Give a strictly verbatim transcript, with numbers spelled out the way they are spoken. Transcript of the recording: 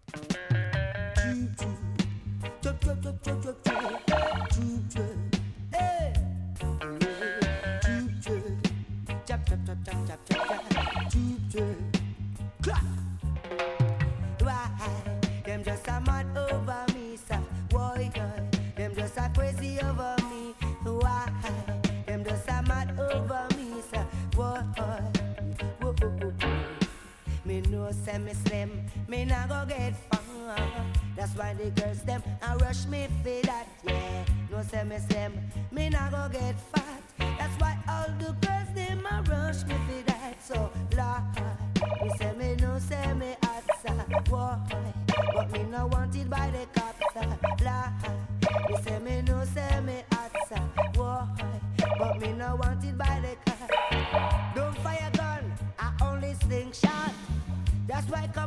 Chop, chop, chop, chop, chop, chop. Chop, chop. Hey. Chop, chop. Chop, chop, chop, chop, chop, chop, chop. Chop, chop. Clap. Why? Them just a mad over me, sir. Why? Them just a crazy over me. Why? Them just a mad over me, sir. Why? Whoa, whoa, whoa. Me know say me slim, me nah go get far. That's why the girls them a rush me for that, yeah. No say me slim, me nah go get fat. That's why all the girls them a rush me for that. So Lord, me say me no say me hot, sir. Boy, but me no wanted by the cops, sir. Lord, me say me no say me hot, sir. Boy, but me no wanted by the cops. Don't fire gun, I only sling shot. That's why come